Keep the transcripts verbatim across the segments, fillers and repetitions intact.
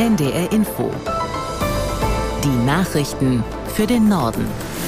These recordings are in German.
N D R Info. Die Nachrichten für den Norden.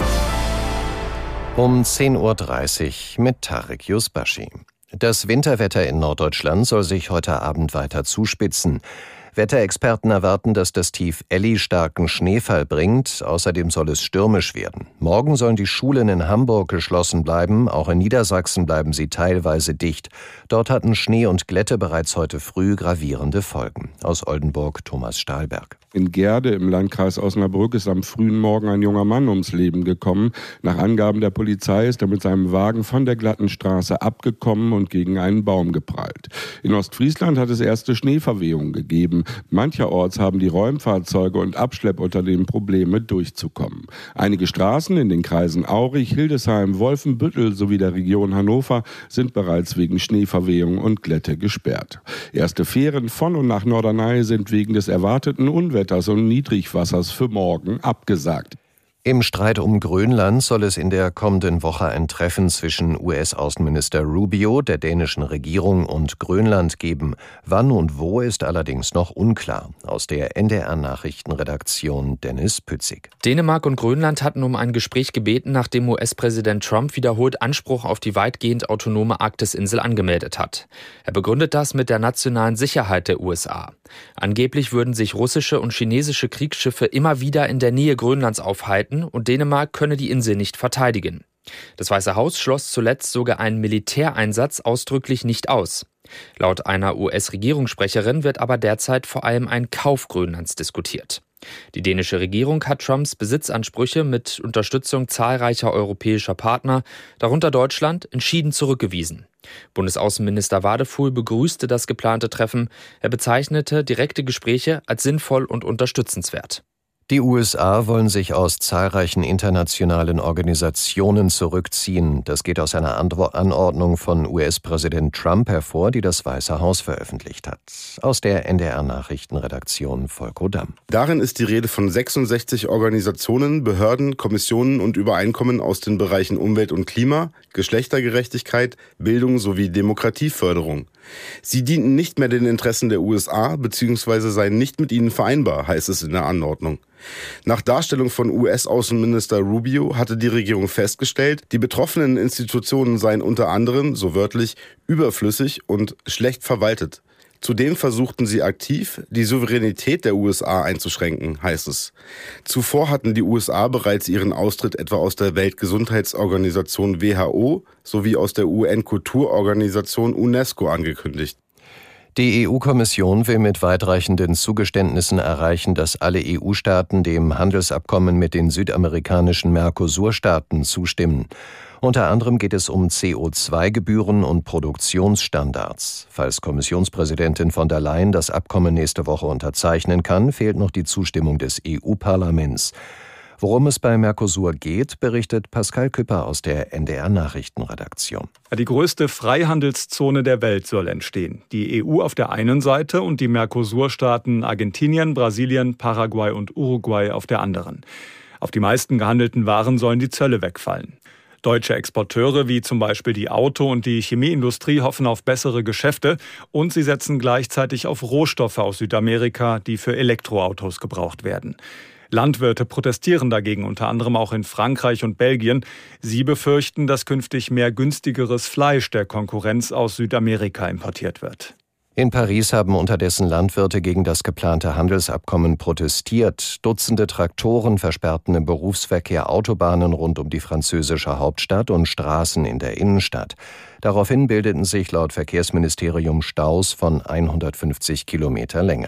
Um zehn Uhr dreißig mit Tarek Yusbashi. Das Winterwetter in Norddeutschland soll sich heute Abend weiter zuspitzen. Wetterexperten erwarten, dass das Tief Elli starken Schneefall bringt. Außerdem soll es stürmisch werden. Morgen sollen die Schulen in Hamburg geschlossen bleiben. Auch in Niedersachsen bleiben sie teilweise dicht. Dort hatten Schnee und Glätte bereits heute früh gravierende Folgen. Aus Oldenburg Thomas Stahlberg. In Gerde im Landkreis Osnabrück ist am frühen Morgen ein junger Mann ums Leben gekommen. Nach Angaben der Polizei ist er mit seinem Wagen von der glatten Straße abgekommen und gegen einen Baum geprallt. In Ostfriesland hat es erste Schneeverwehungen gegeben. Mancherorts haben die Räumfahrzeuge und Abschleppunternehmen Probleme, durchzukommen. Einige Straßen in den Kreisen Aurich, Hildesheim, Wolfenbüttel sowie der Region Hannover sind bereits wegen Schneeverwehung und Glätte gesperrt. Erste Fähren von und nach Norderney sind wegen des erwarteten Unwetters und Niedrigwassers für morgen abgesagt. Im Streit um Grönland soll es in der kommenden Woche ein Treffen zwischen U S-Außenminister Rubio, der dänischen Regierung und Grönland geben. Wann und wo ist allerdings noch unklar. Aus der N D R-Nachrichtenredaktion Dennis Pützig. Dänemark und Grönland hatten um ein Gespräch gebeten, nachdem U S-Präsident Trump wiederholt Anspruch auf die weitgehend autonome Arktis-Insel angemeldet hat. Er begründet das mit der nationalen Sicherheit der U S A. Angeblich würden sich russische und chinesische Kriegsschiffe immer wieder in der Nähe Grönlands aufhalten und Dänemark könne die Insel nicht verteidigen. Das Weiße Haus schloss zuletzt sogar einen Militäreinsatz ausdrücklich nicht aus. Laut einer U S-Regierungssprecherin wird aber derzeit vor allem ein Kauf Grönlands diskutiert. Die dänische Regierung hat Trumps Besitzansprüche mit Unterstützung zahlreicher europäischer Partner, darunter Deutschland, entschieden zurückgewiesen. Bundesaußenminister Wadefuhl begrüßte das geplante Treffen. Er bezeichnete direkte Gespräche als sinnvoll und unterstützenswert. Die U S A wollen sich aus zahlreichen internationalen Organisationen zurückziehen. Das geht aus einer Anordnung von U S-Präsident Trump hervor, die das Weiße Haus veröffentlicht hat. Aus der N D R-Nachrichtenredaktion Volko Damm. Darin ist die Rede von sechsundsechzig Organisationen, Behörden, Kommissionen und Übereinkommen aus den Bereichen Umwelt und Klima, Geschlechtergerechtigkeit, Bildung sowie Demokratieförderung. Sie dienten nicht mehr den Interessen der U S A bzw. seien nicht mit ihnen vereinbar, heißt es in der Anordnung. Nach Darstellung von U S-Außenminister Rubio hatte die Regierung festgestellt, die betroffenen Institutionen seien unter anderem, so wörtlich, überflüssig und schlecht verwaltet. Zudem versuchten sie aktiv, die Souveränität der U S A einzuschränken, heißt es. Zuvor hatten die U S A bereits ihren Austritt etwa aus der Weltgesundheitsorganisation W H O sowie aus der U N-Kulturorganisation UNESCO angekündigt. Die E U-Kommission will mit weitreichenden Zugeständnissen erreichen, dass alle E U-Staaten dem Handelsabkommen mit den südamerikanischen Mercosur-Staaten zustimmen. Unter anderem geht es um C O zwei Gebühren und Produktionsstandards. Falls Kommissionspräsidentin von der Leyen das Abkommen nächste Woche unterzeichnen kann, fehlt noch die Zustimmung des E U-Parlaments. Worum es bei Mercosur geht, berichtet Pascal Küpper aus der N D R-Nachrichtenredaktion. Die größte Freihandelszone der Welt soll entstehen. Die E U auf der einen Seite und die Mercosur-Staaten Argentinien, Brasilien, Paraguay und Uruguay auf der anderen. Auf die meisten gehandelten Waren sollen die Zölle wegfallen. Deutsche Exporteure wie zum Beispiel die Auto- und die Chemieindustrie hoffen auf bessere Geschäfte und sie setzen gleichzeitig auf Rohstoffe aus Südamerika, die für Elektroautos gebraucht werden. Landwirte protestieren dagegen, unter anderem auch in Frankreich und Belgien. Sie befürchten, dass künftig mehr günstigeres Fleisch der Konkurrenz aus Südamerika importiert wird. In Paris haben unterdessen Landwirte gegen das geplante Handelsabkommen protestiert. Dutzende Traktoren versperrten im Berufsverkehr Autobahnen rund um die französische Hauptstadt und Straßen in der Innenstadt. Daraufhin bildeten sich laut Verkehrsministerium Staus von hundertfünfzig Kilometer Länge.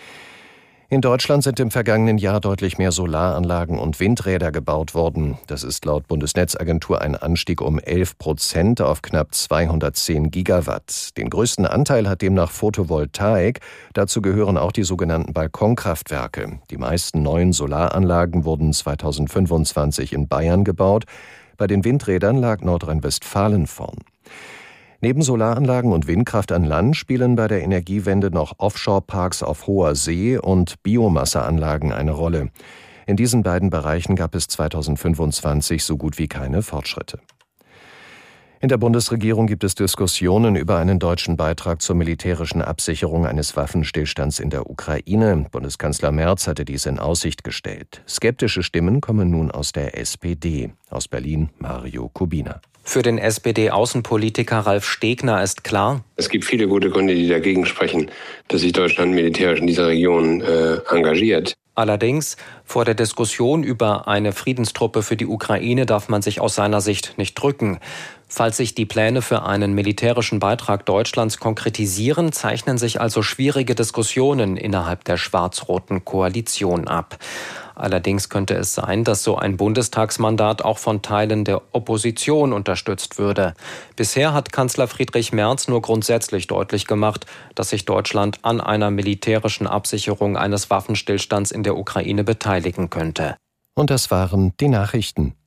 In Deutschland sind im vergangenen Jahr deutlich mehr Solaranlagen und Windräder gebaut worden. Das ist laut Bundesnetzagentur ein Anstieg um elf Prozent auf knapp zweihundertzehn Gigawatt. Den größten Anteil hat demnach Photovoltaik. Dazu gehören auch die sogenannten Balkonkraftwerke. Die meisten neuen Solaranlagen wurden zweitausendfünfundzwanzig in Bayern gebaut. Bei den Windrädern lag Nordrhein-Westfalen vorn. Neben Solaranlagen und Windkraft an Land spielen bei der Energiewende noch Offshore-Parks auf hoher See und Biomasseanlagen eine Rolle. In diesen beiden Bereichen gab es zweitausendfünfundzwanzig so gut wie keine Fortschritte. In der Bundesregierung gibt es Diskussionen über einen deutschen Beitrag zur militärischen Absicherung eines Waffenstillstands in der Ukraine. Bundeskanzler Merz hatte dies in Aussicht gestellt. Skeptische Stimmen kommen nun aus der S P D. Aus Berlin Mario Kubina. Für den S P D-Außenpolitiker Ralf Stegner ist klar: Es gibt viele gute Gründe, die dagegen sprechen, dass sich Deutschland militärisch in dieser Region äh, engagiert. Allerdings, vor der Diskussion über eine Friedenstruppe für die Ukraine darf man sich aus seiner Sicht nicht drücken. Falls sich die Pläne für einen militärischen Beitrag Deutschlands konkretisieren, zeichnen sich also schwierige Diskussionen innerhalb der schwarz-roten Koalition ab. Allerdings könnte es sein, dass so ein Bundestagsmandat auch von Teilen der Opposition unterstützt würde. Bisher hat Kanzler Friedrich Merz nur grundsätzlich deutlich gemacht, dass sich Deutschland an einer militärischen Absicherung eines Waffenstillstands in der Ukraine beteiligen könnte. Und das waren die Nachrichten.